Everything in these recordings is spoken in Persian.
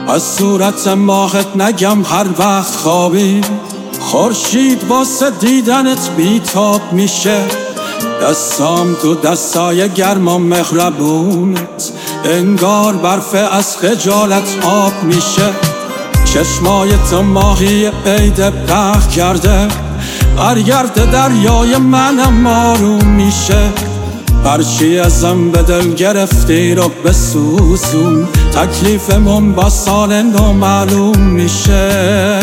از صورت ماهت نگم هر وقت خوابی خورشید واسه دیدنت بیتاب میشه. دستام تو دستای گرم و مهربونت انگار برف از خجالت آب میشه. چشمای تو ماهی عید پخ کرده برگرد دریای منم آروم میشه. هرچی ازم به دل گرفتی رو بسوزون تکلیفمون با سال نو معلوم میشه.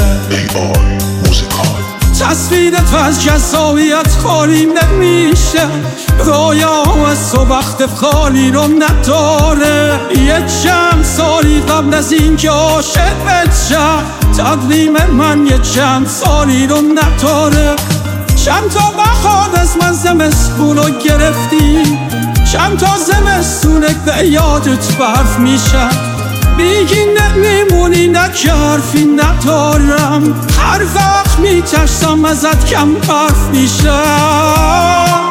تصویرت از جذابیت خالی نمیشه. رویا از تو وقت خالی رو نداره. یه چند سالی قبل از این که عاشق بشم تقدیم من یه چند سالی رو نداره. چند تا بخواد از من زمستون رو گرفتی چند تا زمستونه به یادت برف میشم. میگی نمیمونی نه که حرفی ندارم هر وقت میترسم ازت کم حرف میشم.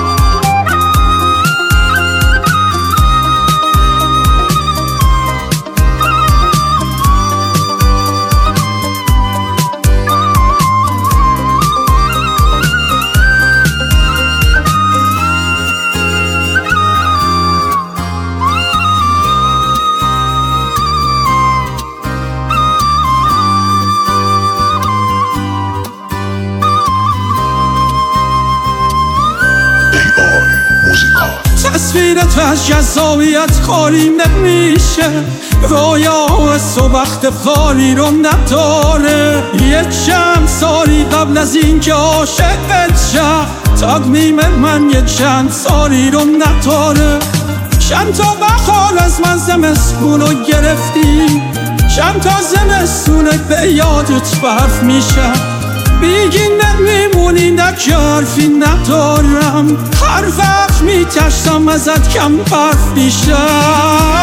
تصویرت از جذابیت خالی نمیشه. رویا از تو وقت خالی رو نداره. یه چند سالی قبل از این که عاشق بشم تقدیم من یه چند سالی رو نداره. چند تا بخال از من زمستون رو گرفتی چند تا زمستونه به یادت برف میشم. میگی نمیمونی نه که حرفی ندارم هر وقت میترسم ازت کم حرف میشم.